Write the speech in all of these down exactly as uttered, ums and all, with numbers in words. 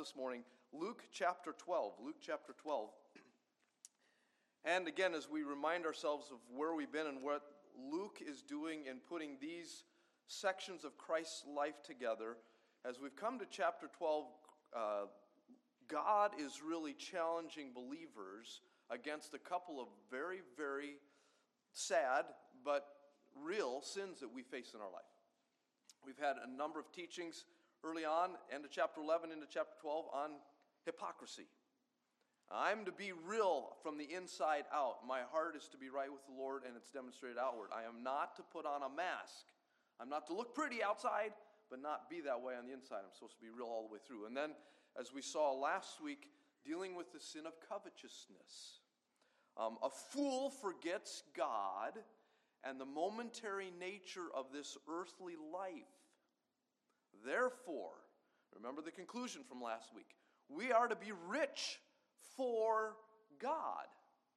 this morning, Luke chapter twelve. Luke chapter twelve. And again, as we remind ourselves of where we've been and what Luke is doing in putting these sections of Christ's life together, as we've come to chapter twelve, uh, God is really challenging believers against a couple of very, very sad but real sins that we face in our life. We've had a number of teachings early on, end of chapter eleven into chapter twelve, on hypocrisy. I'm to be real from the inside out. My heart is to be right with the Lord, and it's demonstrated outward. I am not to put on a mask. I'm not to look pretty outside, but not be that way on the inside. I'm supposed to be real all the way through. And then, as we saw last week, dealing with the sin of covetousness. Um, a fool forgets God and the momentary nature of this earthly life. Therefore, remember the conclusion from last week, we are to be rich for God.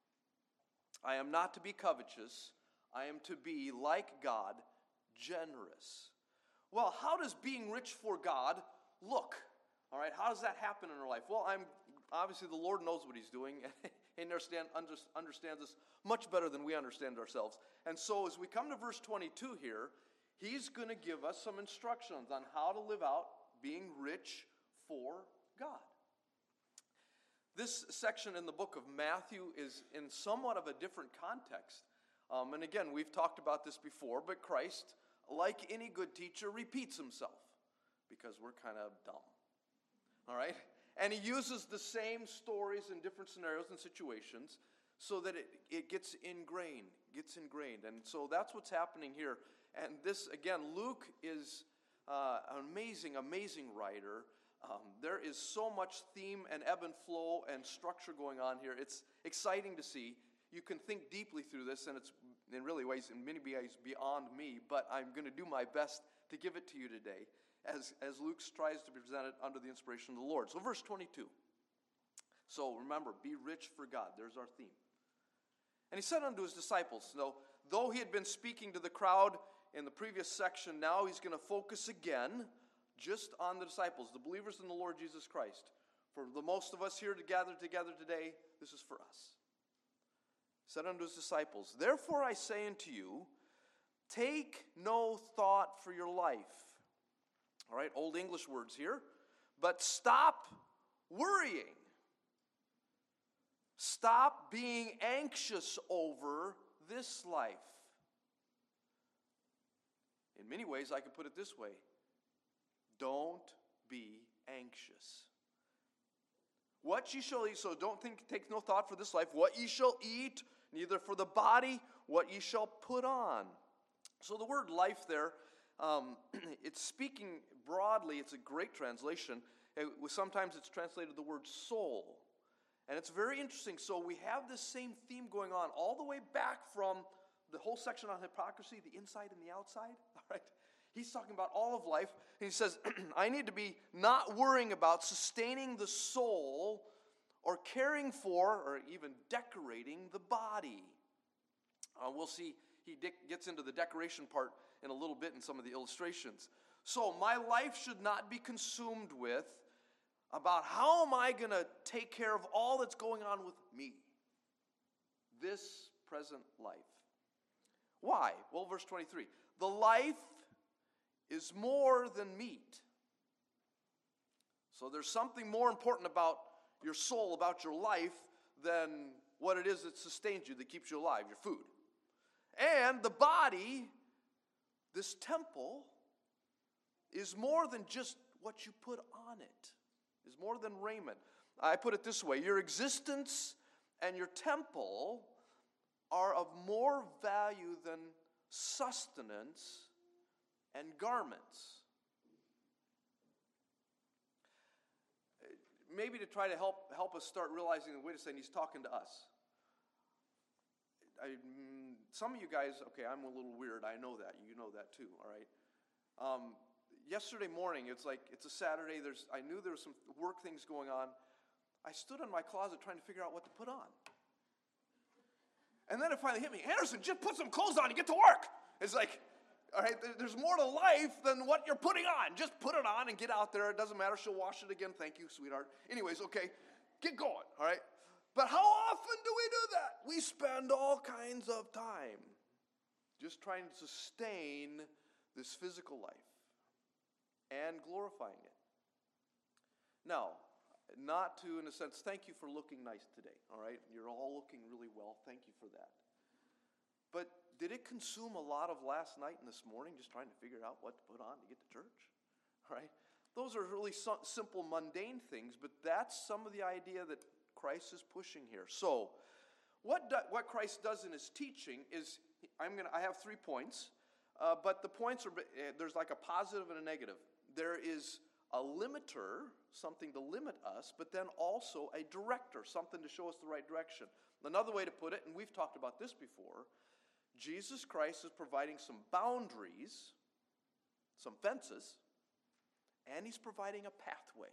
I am not to be covetous. I am to be, like God, generous. Well, how does being rich for God look? All right, how does that happen in our life? Well, I'm obviously the Lord knows what He's doing and understand, understands us much better than we understand ourselves. And so as we come to verse twenty-two here, He's going to give us some instructions on how to live out being rich for God. This section in the book of Matthew is in somewhat of a different context. Um, and again, we've talked about this before, but Christ, like any good teacher, repeats himself because we're kind of dumb. All right? And he uses the same stories in different scenarios and situations so that it, it gets ingrained, gets ingrained. And so that's what's happening here. And this, again, Luke is uh, an amazing, amazing writer. Um, there is so much theme and ebb and flow and structure going on here. It's exciting to see. You can think deeply through this, and it's in really ways, in many ways, beyond me, but I'm going to do my best to give it to you today as, as Luke tries to present it under the inspiration of the Lord. So verse twenty-two. So remember, be rich for God. There's our theme. And he said unto his disciples, so, though he had been speaking to the crowd in the previous section, now he's going to focus again just on the disciples, the believers in the Lord Jesus Christ. For the most of us here to gather together today, this is for us. He said unto his disciples, therefore I say unto you, take no thought for your life. All right, old English words here. But stop worrying. Stop being anxious over this life. In many ways, I could put it this way. Don't be anxious. What ye shall eat, so don't think, take no thought for this life. What ye shall eat, neither for the body, what ye shall put on. So the word life there, um, it's speaking broadly. It's a great translation. It, sometimes it's translated the word soul. And it's very interesting. So we have this same theme going on all the way back from the whole section on hypocrisy, the inside and the outside. All right. He's talking about all of life, and he says, I need to be not worrying about sustaining the soul or caring for or even decorating the body. Uh, we'll see, he de- gets into the decoration part in a little bit in some of the illustrations. So my life should not be consumed with about how am I going to take care of all that's going on with me, this present life. Why? Well, verse twenty-three, the life is more than meat. So there's something more important about your soul, about your life, than what it is that sustains you, that keeps you alive, your food. And the body, this temple, is more than just what you put on it. Is more than raiment. I put it this way, your existence and your temple are of more value than sustenance and garments. Maybe to try to help help us start realizing, wait a second, he's talking to us. I, some of you guys, okay, I'm a little weird. I know that. You know that too, all right? Um, yesterday morning, it's like, it's a Saturday. There's, I knew there was some work things going on. I stood in my closet trying to figure out what to put on. And then it finally hit me. Anderson, just put some clothes on and get to work. It's like, All right, there's more to life than what you're putting on. Just put it on and get out there. It doesn't matter. She'll wash it again. Thank you, sweetheart. Anyways, okay, get going, all right? But how often do we do that? We spend all kinds of time just trying to sustain this physical life and glorifying it. Now, not to, in a sense, thank you for looking nice today, all right? You're all looking really well. Thank you for that. But did it consume a lot of last night and this morning just trying to figure out what to put on to get to church? All right? Those are really so, simple, mundane things, but that's some of the idea that Christ is pushing here. So, what do, what Christ does in his teaching is, I'm gonna, I have three points, uh, but the points are, uh, there's like a positive and a negative. There is a limiter, something to limit us, but then also a director, something to show us the right direction. Another way to put it, and we've talked about this before, Jesus Christ is providing some boundaries, some fences, and he's providing a pathway.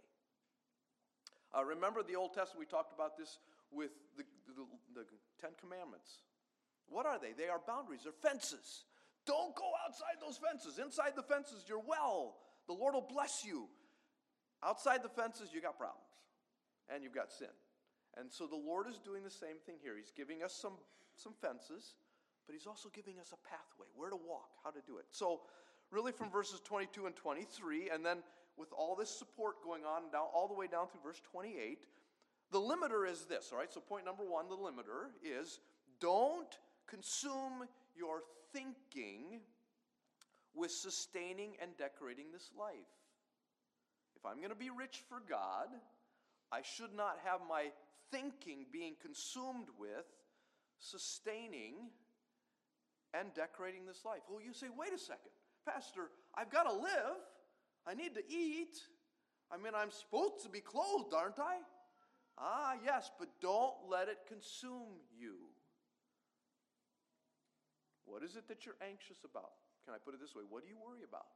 Uh, remember the Old Testament, we talked about this with the, the, the Ten Commandments. What are they? They are boundaries. They're fences. Don't go outside those fences. Inside the fences, you're well. The Lord will bless you. Outside the fences, you got problems. And you've got sin. And so the Lord is doing the same thing here. He's giving us some, some fences, but he's also giving us a pathway, where to walk, how to do it. So really from verses twenty-two and twenty-three, and then with all this support going on down all the way down through verse twenty-eight, the limiter is this, all right? So point number one, the limiter is don't consume your thinking with sustaining and decorating this life. If I'm going to be rich for God, I should not have my thinking being consumed with sustaining and decorating this life. Well, you say, wait a second, Pastor, I've got to live. I need to eat. I mean, I'm supposed to be clothed, aren't I? Ah, yes, but don't let it consume you. What is it that you're anxious about? Can I put it this way? What do you worry about?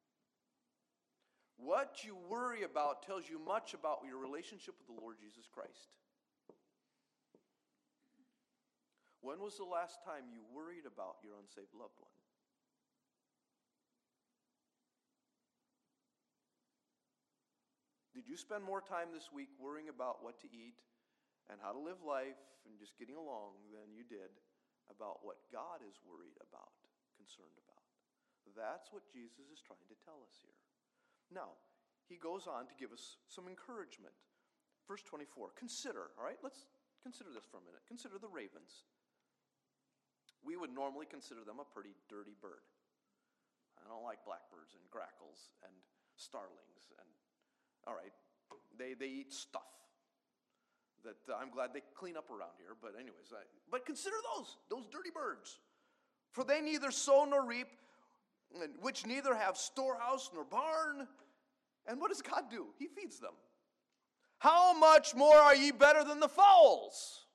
What you worry about tells you much about your relationship with the Lord Jesus Christ. When was the last time you worried about your unsaved loved one? Did you spend more time this week worrying about what to eat and how to live life and just getting along than you did about what God is worried about, concerned about? That's what Jesus is trying to tell us here. Now, he goes on to give us some encouragement. Verse twenty-four, consider, all right? Let's consider this for a minute. Consider the ravens. We would normally consider them a pretty dirty bird. I don't like blackbirds and grackles and starlings. And all right, they, they eat stuff that uh, I'm glad they clean up around here. But anyways, I, but consider those, those dirty birds. For they neither sow nor reap, which neither have storehouse nor barn. And what does God do? He feeds them. How much more are ye better than the fowls?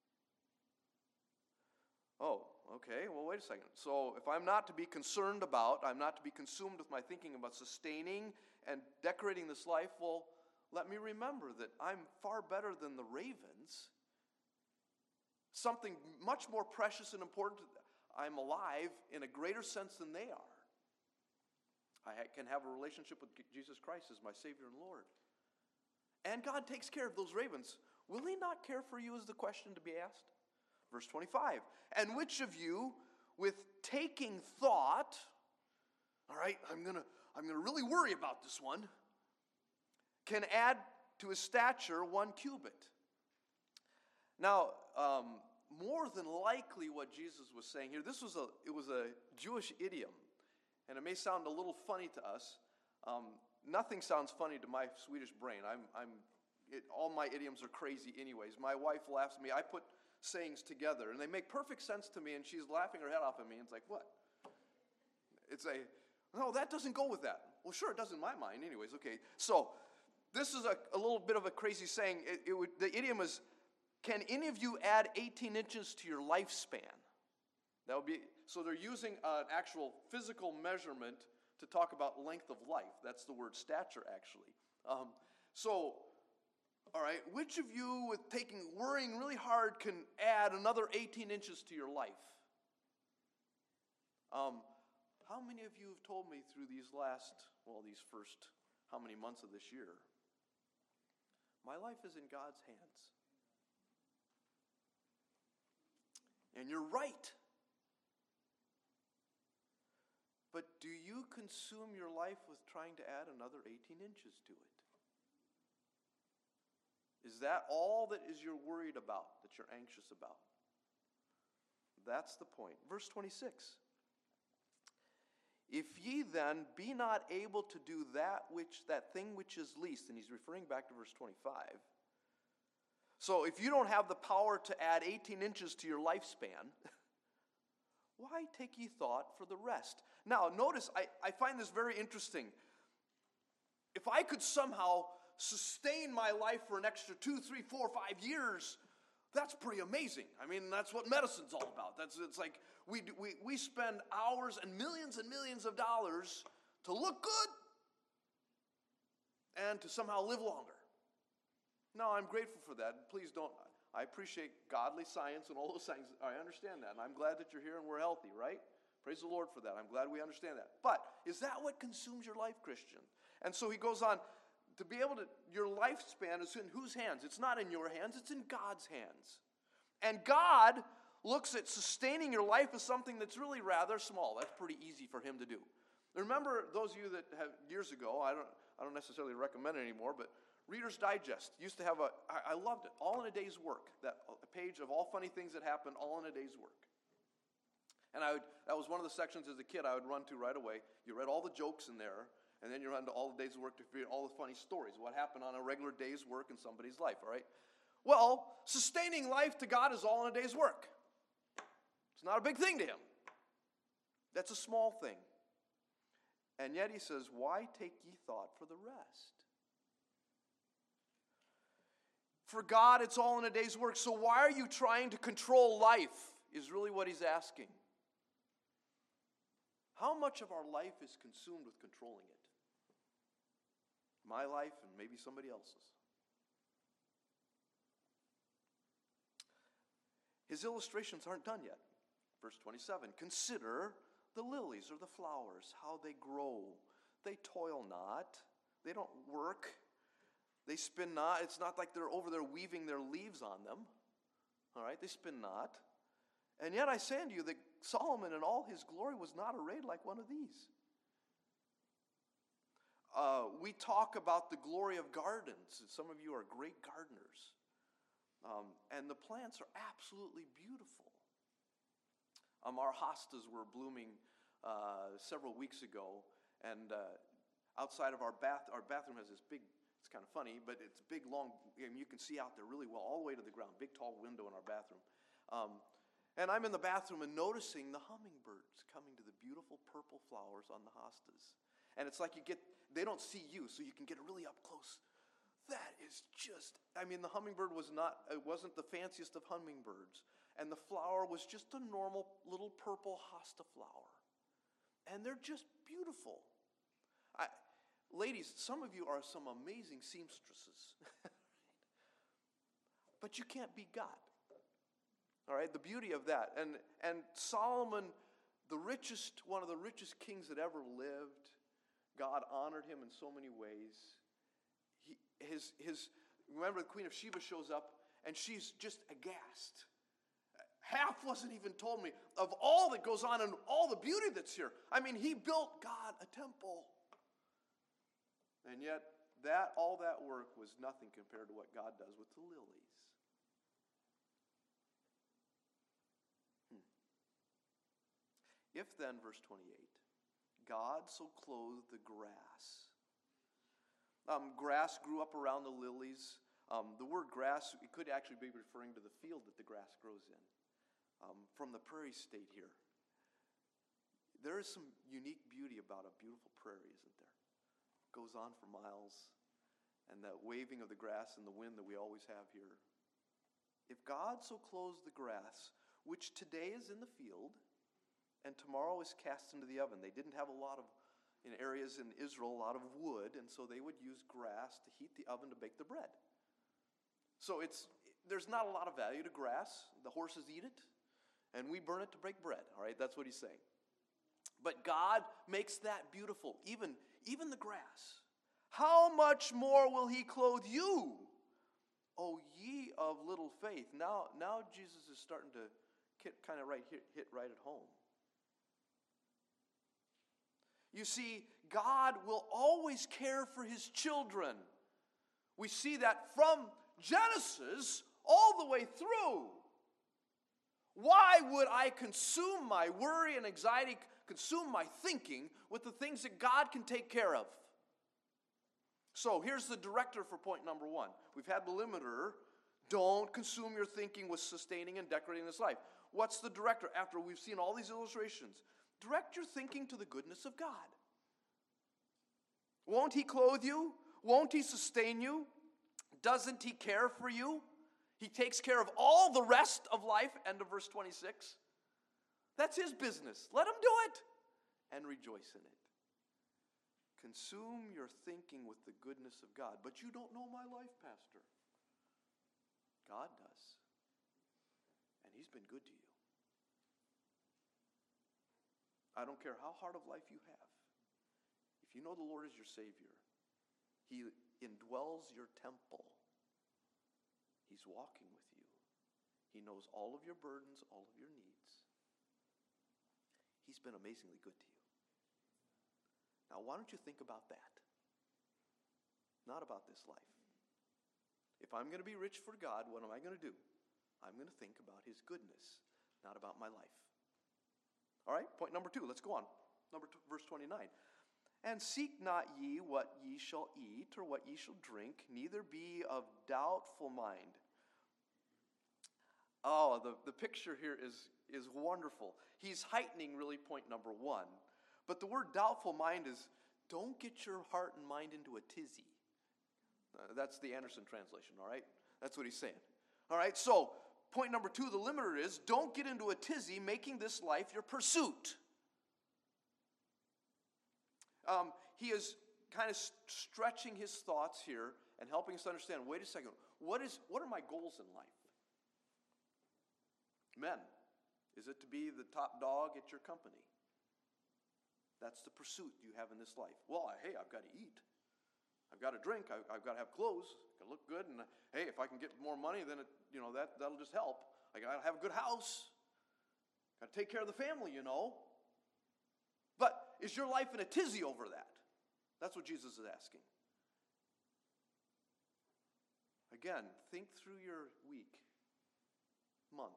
Oh, okay, well, wait a second. So if I'm not to be concerned about, I'm not to be consumed with my thinking about sustaining and decorating this life, well, let me remember that I'm far better than the ravens. Something much more precious and important. I'm alive in a greater sense than they are. I can have a relationship with Jesus Christ as my Savior and Lord. And God takes care of those ravens. Will he not care for you is the question to be asked? Verse twenty-five, and which of you with taking thought, all right, I'm going to I'm going to really worry about this one, can add to his stature one cubit? Now, um, more than likely what Jesus was saying here, this was a it was a Jewish idiom. And it may sound a little funny to us. Um, nothing sounds funny to my Swedish brain. I'm, I'm, it, all my idioms are crazy anyways. My wife laughs at me. I put sayings together, and they make perfect sense to me, and she's laughing her head off at me. And it's like, what? It's a, no, that doesn't go with that. Well, sure, it does in my mind anyways. Okay, so this is a, a little bit of a crazy saying. It, it would, the idiom is, can any of you add eighteen inches to your lifespan? That would be, so they're using an actual physical measurement to talk about length of life. That's the word stature, actually. Um, so, all right, which of you with taking, worrying really hard can add another eighteen inches to your life? Um, How many of you have told me through these last, well, these first, how many months of this year, my life is in God's hands? And you're right. But do you consume your life with trying to add another eighteen inches to it? Is that all that is you're worried about, that you're anxious about? That's the point. Verse twenty-six. If ye then be not able to do that which that thing which is least, and he's referring back to verse twenty-five. So if you don't have the power to add eighteen inches to your lifespan, why take ye thought for the rest? Now, notice, I, I find this very interesting. If I could somehow sustain my life for an extra two, three, four, five years, that's pretty amazing. I mean, that's what medicine's all about. That's it's like we we we spend hours and millions and millions of dollars to look good and to somehow live longer. No, I'm grateful for that. Please don't. I appreciate godly science and all those things. I understand that, and I'm glad that you're here and we're healthy, right? Praise the Lord for that. I'm glad we understand that. But is that what consumes your life, Christian? And so he goes on, to be able to, your lifespan is in whose hands? It's not in your hands, it's in God's hands. And God looks at sustaining your life as something that's really rather small. That's pretty easy for him to do. Remember, those of you that have years ago, I don't, I don't necessarily recommend it anymore, but Reader's Digest used to have a, I, I loved it, All in a Day's Work, that a page of all funny things that happened, all in a day's work. And I would, that was one of the sections as a kid I would run to right away. You read all the jokes in there, and then you run to all the days of work to figure all the funny stories, what happened on a regular day's work in somebody's life, all right? Well, sustaining life to God is all in a day's work. It's not a big thing to him. That's a small thing. And yet he says, why take ye thought for the rest? For God, it's all in a day's work. So why are you trying to control life, is really what he's asking. How much of our life is consumed with controlling it? My life and maybe somebody else's. His illustrations aren't done yet. Verse twenty-seven, consider the lilies or the flowers, how they grow. They toil not. They don't work. They spin not. It's not like they're over there weaving their leaves on them. All right, they spin not. And yet I say unto you that Solomon in all his glory was not arrayed like one of these. Uh, we talk about the glory of gardens. Some of you are great gardeners. Um, and the plants are absolutely beautiful. Um, our hostas were blooming uh, several weeks ago. And uh, outside of our bath, our bathroom has this big, it's kind of funny, but it's big, long, and you can see out there really well, all the way to the ground. Big, tall window in our bathroom. Um, and I'm in the bathroom and noticing the hummingbirds coming to the beautiful purple flowers on the hostas. And it's like you get, they don't see you, so you can get really up close. That is just, I mean, the hummingbird was not, it wasn't the fanciest of hummingbirds. And the flower was just a normal little purple hosta flower. And they're just beautiful. I, ladies, some of you are some amazing seamstresses. But you can't be God. All right, the beauty of that. And, and Solomon, the richest, one of the richest kings that ever lived, God honored him in so many ways. He, his, his, remember the Queen of Sheba shows up, and she's just aghast. Half wasn't even told me of all that goes on and all the beauty that's here. I mean, he built God a temple. And yet, that all that work was nothing compared to what God does with the lilies. Hmm. If then, verse twenty-eight, God so clothed the grass. Um, grass grew up around the lilies. Um, the word grass, it could actually be referring to the field that the grass grows in. Um, from the prairie state here. There is some unique beauty about a beautiful prairie, isn't there? It goes on for miles. And that waving of the grass and the wind that we always have here. If God so clothes the grass, which today is in the field, and tomorrow is cast into the oven. They didn't have a lot of, in areas in Israel, a lot of wood, and so they would use grass to heat the oven to bake the bread. So it's there's not a lot of value to grass. The horses eat it. And we burn it to break bread, all right? That's what he's saying. But God makes that beautiful, even, even the grass. How much more will he clothe you, O ye of little faith? Now, now Jesus is starting to hit, kind of right hit, hit right at home. You see, God will always care for his children. We see that from Genesis all the way through. Why would I consume my worry and anxiety, consume my thinking with the things that God can take care of? So here's the director for point number one. We've had the limiter. Don't consume your thinking with sustaining and decorating this life. What's the director? After we've seen all these illustrations, direct your thinking to the goodness of God. Won't he clothe you? Won't he sustain you? Doesn't he care for you? He takes care of all the rest of life. End of verse twenty-six. That's his business. Let him do it and rejoice in it. Consume your thinking with the goodness of God. But you don't know my life, Pastor. God does. And he's been good to you. I don't care how hard of life you have. If you know the Lord is your Savior, he indwells your temple. He's walking with you. He knows all of your burdens, all of your needs. He's been amazingly good to you. Now, why don't you think about that? Not about this life. If I'm going to be rich for God, what am I going to do? I'm going to think about his goodness, not about my life. All right, point number two. Let's go on. Number two, verse twenty-nine. And seek not ye what ye shall eat or what ye shall drink, neither be of doubtful mind. Oh, the, the picture here is, is wonderful. He's heightening really point number one. But the word doubtful mind is, don't get your heart and mind into a tizzy. Uh, that's the Anderson translation, all right? That's what he's saying. All right, so point number two, the limiter is, don't get into a tizzy making this life your pursuit. Um, he is kind of st- stretching his thoughts here and helping us understand, wait a second, what is what are my goals in life? Men, is it to be the top dog at your company? That's the pursuit you have in this life. Well, I, hey, I've got to eat. I've got to drink. I, I've got to have clothes. Got to look good. And hey, if I can get more money, then it, you know that that'll just help. I got to have a good house. Got to take care of the family, you know. But is your life in a tizzy over that? That's what Jesus is asking. Again, think through your week, month.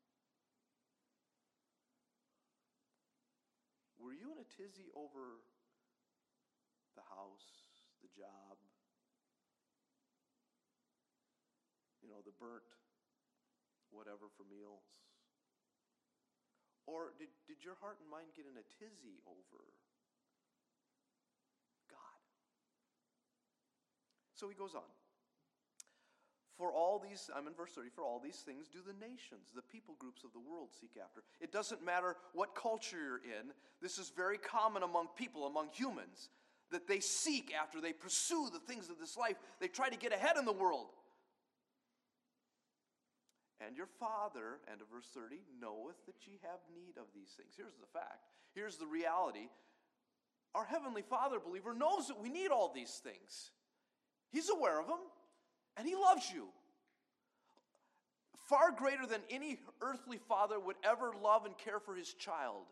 Were you in a tizzy over the house, the job, you know, the burnt whatever for meals? Or did, did your heart and mind get in a tizzy over God? So he goes on. For all these, I'm in verse thirty, for all these things do the nations, the people groups of the world seek after. It doesn't matter what culture you're in. This is very common among people, among humans, that they seek after, they pursue the things of this life. They try to get ahead in the world. And your Father, end of verse thirty, knoweth that ye have need of these things. Here's the fact. Here's the reality. Our Heavenly Father, believer, knows that we need all these things. He's aware of them. And he loves you. Far greater than any earthly father would ever love and care for his child.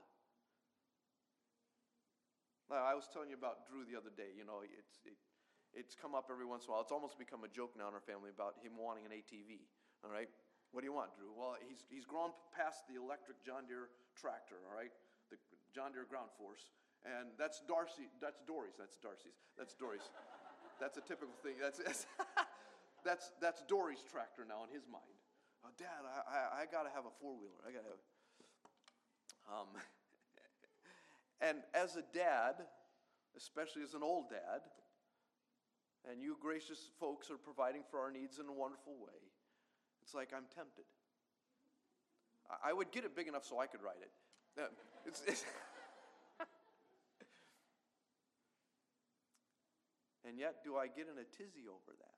Now, I was telling you about Drew the other day. You know, it's it, it's come up every once in a while. It's almost become a joke now in our family about him wanting an A T V. All right? What do you want, Drew? Well, he's he's grown past the electric John Deere tractor, all right? The John Deere Ground Force. And that's Darcy, that's Dory's, that's Darcy's. That's Dory's. That's a typical thing. That's That's that's Dory's tractor now in his mind. Oh, Dad, I I, I got to have a four-wheeler. I got to have. Um, and as a dad, especially as an old dad, and you gracious folks are providing for our needs in a wonderful way, it's like I'm tempted. I, I would get it big enough so I could ride it. Uh, it's, it's and yet, do I get in a tizzy over that?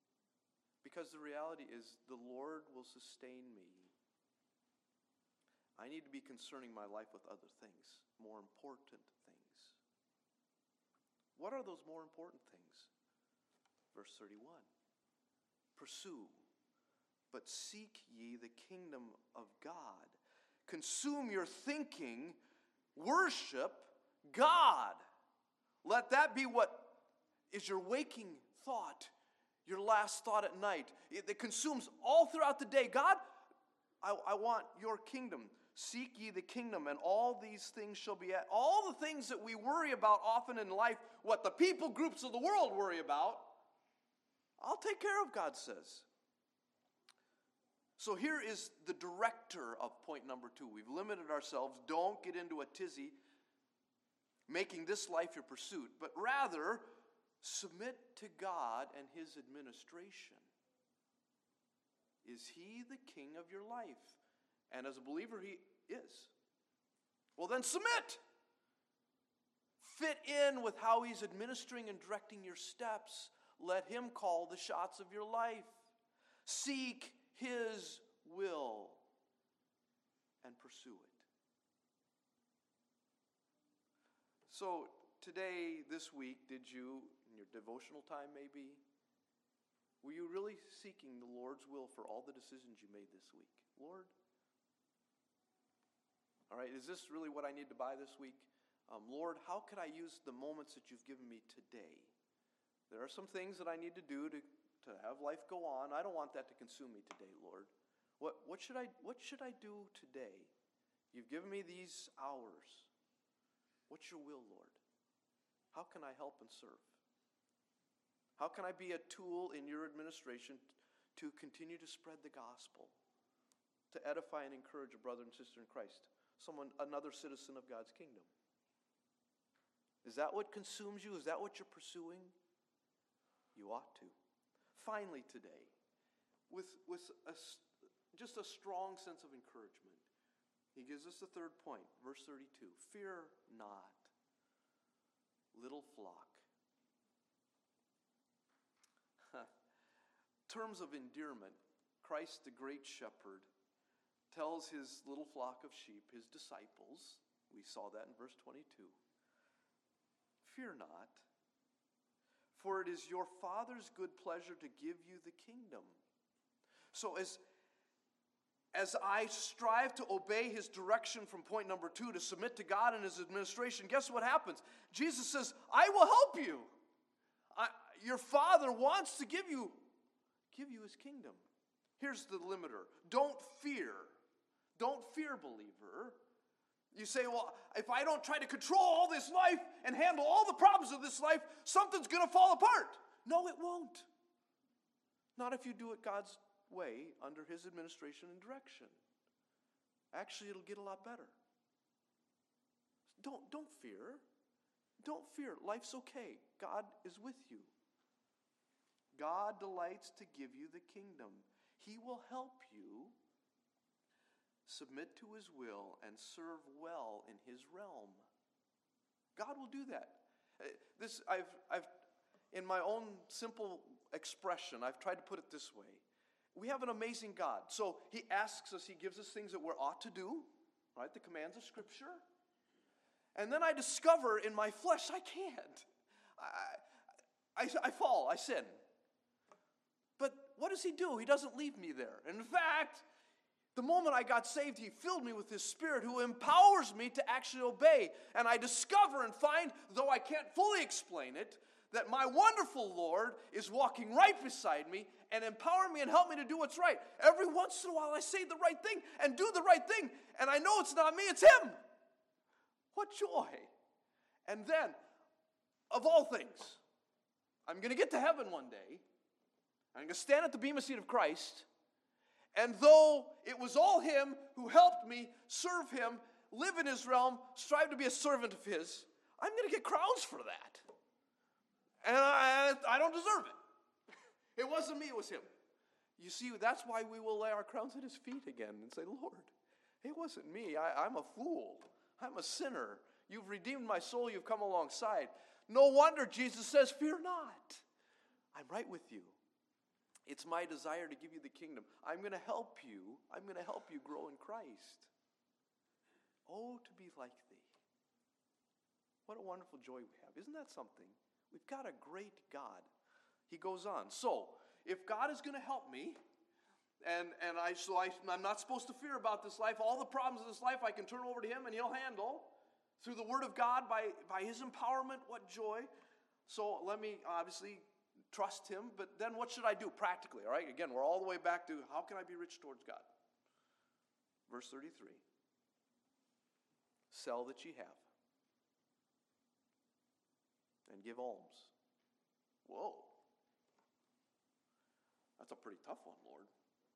Because the reality is the Lord will sustain me. I need to be concerning my life with other things, more important things. What are those more important things? Verse thirty-one. Pursue, but seek ye the kingdom of God. Consume your thinking, worship God. Let that be what is your waking thought, your last thought at night. It, it consumes all throughout the day. God, I, I want your kingdom. Seek ye the kingdom, and all these things shall be at. All the things that we worry about often in life, what the people groups of the world worry about, I'll take care of, God says. So here is the director of point number two. We've limited ourselves. Don't get into a tizzy making this life your pursuit, but rather submit to God and his administration. Is he the king of your life? And as a believer, he is. Well, then submit. Fit in with how he's administering and directing your steps. Let him call the shots of your life. Seek his will and pursue it. So today, this week, did you, in your devotional time maybe, were you really seeking the Lord's will for all the decisions you made this week? Lord, all right, is this really what I need to buy this week? Um, Lord, how could I use the moments that you've given me today? There are some things that I need to do to, to have life go on. I don't want that to consume me today, Lord. What, what, should I, what should I do today? You've given me these hours. What's your will, Lord? How can I help and serve? How can I be a tool in your administration to continue to spread the gospel, to edify and encourage a brother and sister in Christ, someone, another citizen of God's kingdom? Is that what consumes you? Is that what you're pursuing? You ought to. Finally today, with, with a, just a strong sense of encouragement, he gives us the third point, verse thirty-two. Fear not, little flock. Terms of endearment. Christ, the great shepherd, tells his little flock of sheep, his disciples, we saw that in verse twenty-two, fear not, for it is your Father's good pleasure to give you the kingdom. So as As I strive to obey his direction from point number two, to submit to God and his administration, guess what happens? Jesus says, I will help you. I, your Father wants to give you, give you his kingdom. Here's the limiter. Don't fear. Don't fear, believer. You say, well, if I don't try to control all this life and handle all the problems of this life, something's going to fall apart. No, it won't. Not if you do it God's way under his administration and direction. Actually, it'll get a lot better. Don't, don't fear. Don't fear. Life's okay. God is with you. God delights to give you the kingdom. He will help you submit to his will and serve well in his realm. God will do that. This I've I've in my own simple expression, I've tried to put it this way. We have an amazing God. So he asks us, he gives us things that we ought to do, right? The commands of Scripture. And then I discover in my flesh, I can't. I, I, I fall, I sin. But what does he do? He doesn't leave me there. And in fact, the moment I got saved, he filled me with his Spirit who empowers me to actually obey. And I discover and find, though I can't fully explain it, that my wonderful Lord is walking right beside me and empowering me and help me to do what's right. Every once in a while I say the right thing and do the right thing, and I know it's not me, it's him. What joy. And then, of all things, I'm going to get to heaven one day. I'm going to stand at the bema seat of Christ, and though it was all him who helped me serve him, live in his realm, strive to be a servant of his, I'm going to get crowns for that. And I, I don't deserve it. It wasn't me, it was him. You see, that's why we will lay our crowns at his feet again and say, Lord, it wasn't me. I, I'm a fool. I'm a sinner. You've redeemed my soul. You've come alongside. No wonder Jesus says, fear not. I'm right with you. It's my desire to give you the kingdom. I'm going to help you. I'm going to help you grow in Christ. Oh, to be like thee. What a wonderful joy we have. Isn't that something? We've got a great God. He goes on. So, if God is going to help me, and, and I, so I, I'm not supposed to fear about this life, all the problems of this life I can turn over to Him and He'll handle. Through the Word of God, by, by His empowerment, what joy. So let me obviously trust Him, but then what should I do practically? All right, again, we're all the way back to how can I be rich towards God? Verse thirty-three. Sell that ye have and give alms. Whoa. That's a pretty tough one, Lord.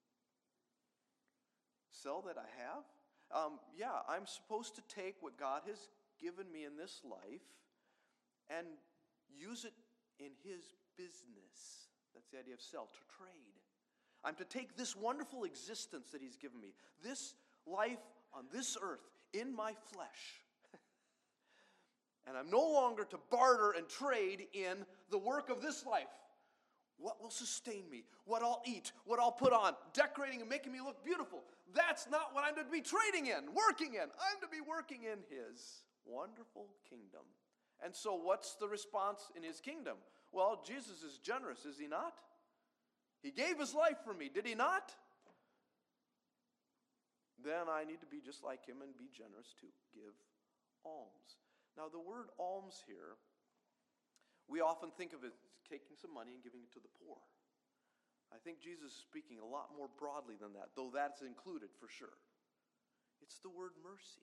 Sell that I have? Um, yeah, I'm supposed to take what God has given me in this life and use it in His business. That's the idea of sell, to trade. I'm to take this wonderful existence that He's given me, this life on this earth, in my flesh, and I'm no longer to barter and trade in the work of this life. What will sustain me? What I'll eat? What I'll put on? Decorating and making me look beautiful. That's not what I'm to be trading in, working in. I'm to be working in His wonderful kingdom. And so what's the response in His kingdom? Well, Jesus is generous, is He not? He gave His life for me, did He not? Then I need to be just like Him and be generous to give alms. Now, the word alms here, we often think of it as taking some money and giving it to the poor. I think Jesus is speaking a lot more broadly than that, though that's included for sure. It's the word mercy.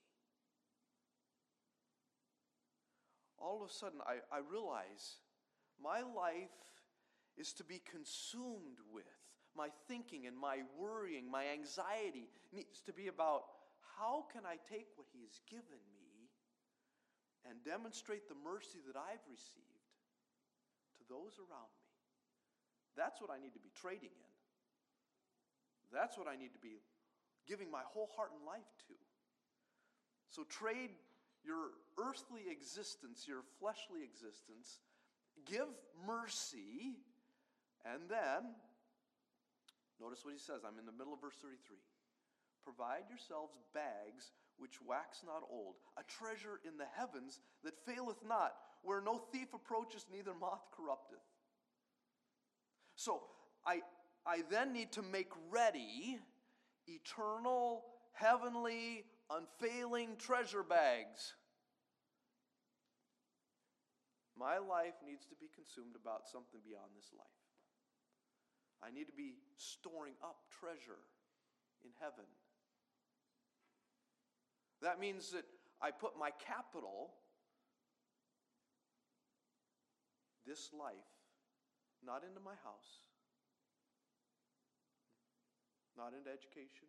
All of a sudden, I, I realize my life is to be consumed with. My thinking and my worrying, my anxiety needs to be about how can I take what He has given me and demonstrate the mercy that I've received to those around me. That's what I need to be trading in. That's what I need to be giving my whole heart and life to. So trade your earthly existence, your fleshly existence, give mercy, and then, notice what he says. I'm in the middle of verse thirty-three. Provide yourselves bags which wax not old, a treasure in the heavens that faileth not, where no thief approacheth, neither moth corrupteth. So, I, I then need to make ready eternal, heavenly, unfailing treasure bags. My life needs to be consumed about something beyond this life. I need to be storing up treasure in heaven. That means that I put my capital, this life, not into my house, not into education,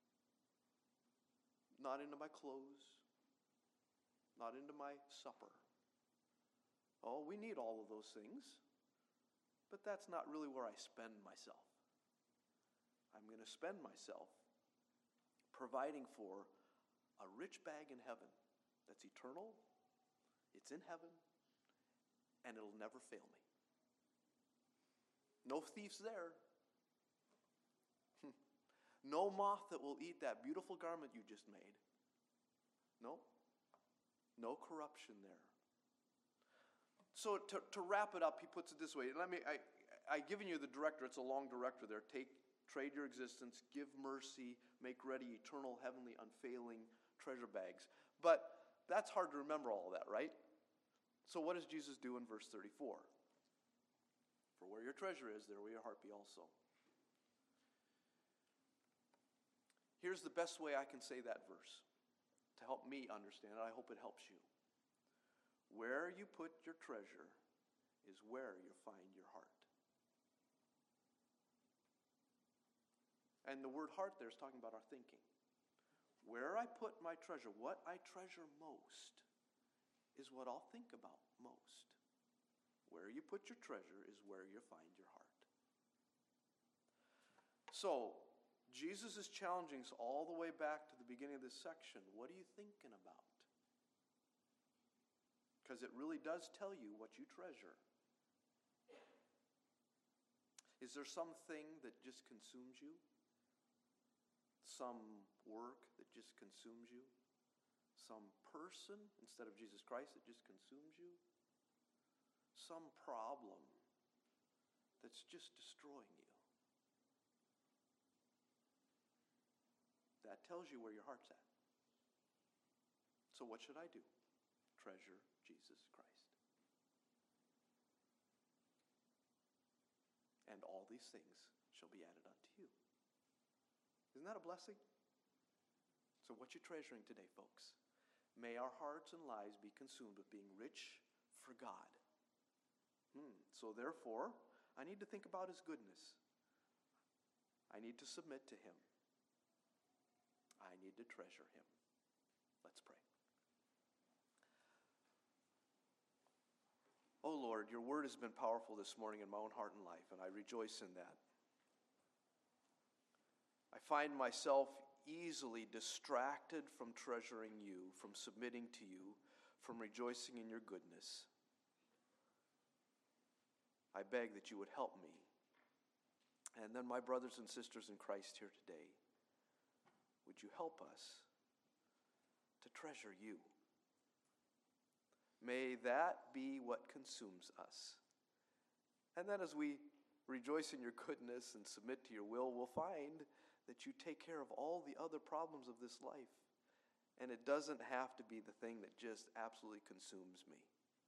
not into my clothes, not into my supper. Oh, we need all of those things, but that's not really where I spend myself. I'm going to spend myself providing for a rich bag in heaven that's eternal, it's in heaven, and it'll never fail me. No thieves there. No moth that will eat that beautiful garment you just made. No. No corruption there. So to, to wrap it up, he puts it this way. Let me, I, I've given you the director. It's a long director there. Take, trade your existence, give mercy, make ready eternal, heavenly, unfailing treasure bags. But that's hard to remember all of that, right? So what does Jesus do in verse thirty-four? For where your treasure is, there will your heart be also. Here's the best way I can say that verse to help me understand it. I hope it helps you. Where you put your treasure is where you find your heart. And the word heart there is talking about our thinking. Where I put my treasure, what I treasure most, is what I'll think about most. Where you put your treasure is where you find your heart. So, Jesus is challenging us all the way back to the beginning of this section. What are you thinking about? Because it really does tell you what you treasure. Is there something that just consumes you? Some work that just consumes you? Some person instead of Jesus Christ that just consumes you? Some problem that's just destroying you? That tells you where your heart's at. So what should I do? Treasure Jesus Christ. And all these things shall be added unto you. Isn't that a blessing? So what you treasuring today, folks? May our hearts and lives be consumed with being rich for God. Hmm. So therefore, I need to think about his goodness. I need to submit to him. I need to treasure him. Let's pray. Oh Lord, your word has been powerful this morning in my own heart and life, and I rejoice in that. I find myself easily distracted from treasuring you, from submitting to you, from rejoicing in your goodness. I beg that you would help me. And then my brothers and sisters in Christ here today, would you help us to treasure you? May that be what consumes us. And then as we rejoice in your goodness and submit to your will, we'll find that you take care of all the other problems of this life. And it doesn't have to be the thing that just absolutely consumes me.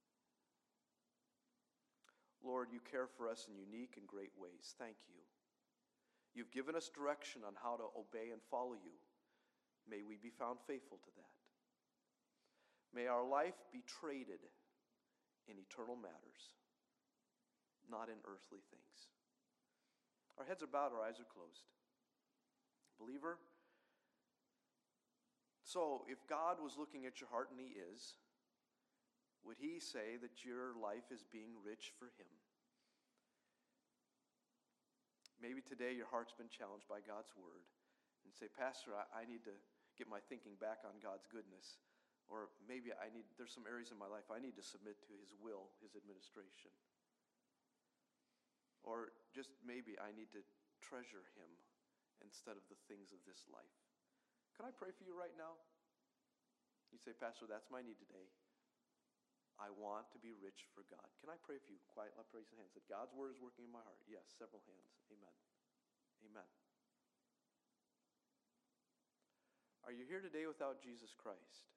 Lord, you care for us in unique and great ways. Thank you. You've given us direction on how to obey and follow you. May we be found faithful to that. May our life be traded in eternal matters, not in earthly things. Our heads are bowed, our eyes are closed. Believer, so if God was looking at your heart, and he is, would he say that your life is being rich for him? Maybe today your heart's been challenged by God's word and say, Pastor, I, I need to get my thinking back on God's goodness. Or maybe I need, there's some areas in my life I need to submit to his will, his administration. Or just maybe I need to treasure him instead of the things of this life. Can I pray for you right now? You say, Pastor, that's my need today. I want to be rich for God. Can I pray for you? Quiet, let raise the hands. That God's word is working in my heart. Yes, several hands. Amen. Amen. Are you here today without Jesus Christ?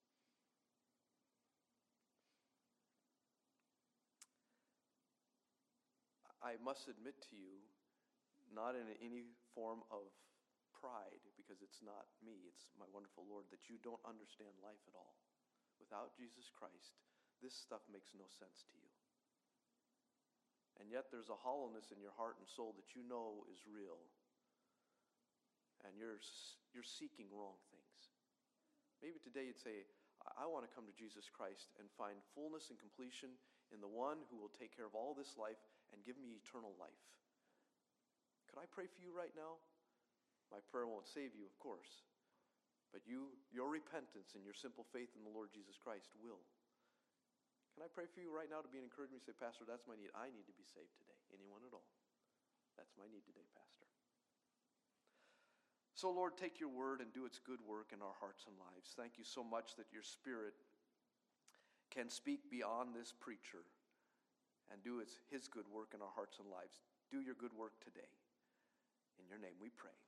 I must admit to you, not in any form of pride, because it's not me, it's my wonderful Lord, that you don't understand life at all. Without Jesus Christ, this stuff makes no sense to you. And yet there's a hollowness in your heart and soul that you know is real. And you're, you're seeking wrong things. Maybe today you'd say, I want to come to Jesus Christ and find fullness and completion in the one who will take care of all this life and give me eternal life. Could I pray for you right now? My prayer won't save you, of course. But you, your repentance and your simple faith in the Lord Jesus Christ will. Can I pray for you right now to be an encouragement? You say, Pastor, that's my need. I need to be saved today. Anyone at all? That's my need today, Pastor. So, Lord, take your word and do its good work in our hearts and lives. Thank you so much that your Spirit can speak beyond this preacher and do its, his good work in our hearts and lives. Do your good work today. In your name we pray.